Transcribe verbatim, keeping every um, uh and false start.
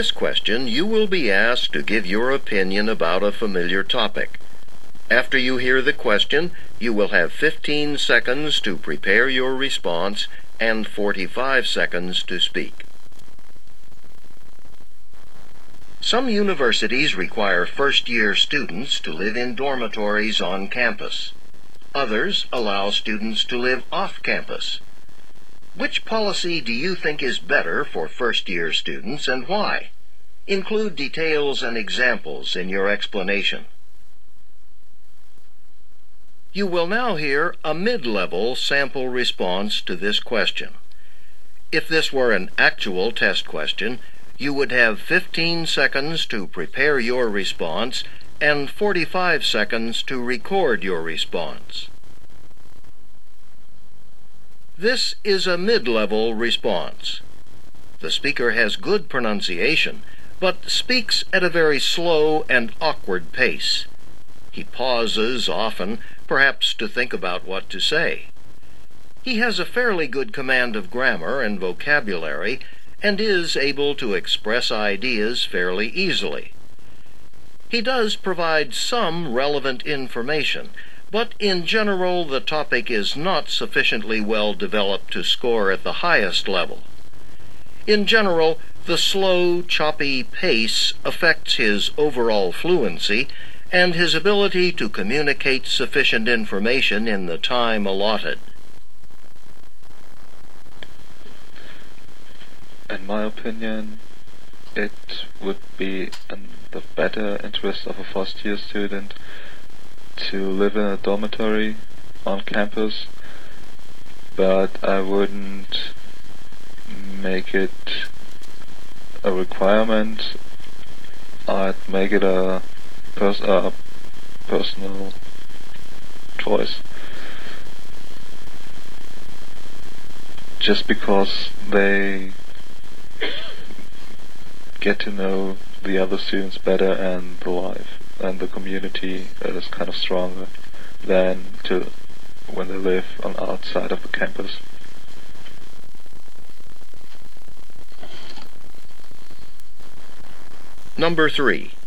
this question, you will be asked to give your opinion about a familiar topic. After you hear the question, you will have fifteen seconds to prepare your response and forty-five seconds to speak. Some universities require first-year students to live in dormitories on campus. Others allow students to live off campus. Which policy do you think is better for first-year students and why? Include details and examples in your explanation. You will now hear a mid-level sample response to this question. If this were an actual test question, you would have fifteen seconds to prepare your response and forty-five seconds to record your response. This is a mid-level response. The speaker has good pronunciation, but speaks at a very slow and awkward pace. He pauses often, perhaps to think about what to say. He has a fairly good command of grammar and vocabulary, and is able to express ideas fairly easily. He does provide some relevant information, but in general the topic is not sufficiently well developed to score at the highest level. In general, the slow, choppy pace affects his overall fluency and his ability to communicate sufficient information in the time allotted. In my opinion, it would be in the better interest of a first-year student to live in a dormitory on campus, but I wouldn't make it a requirement. I'd make it a, pers a personal choice. Just because they get to know the other students better and the life and the community is kind of stronger than to when they live on outside of the campus. Number three.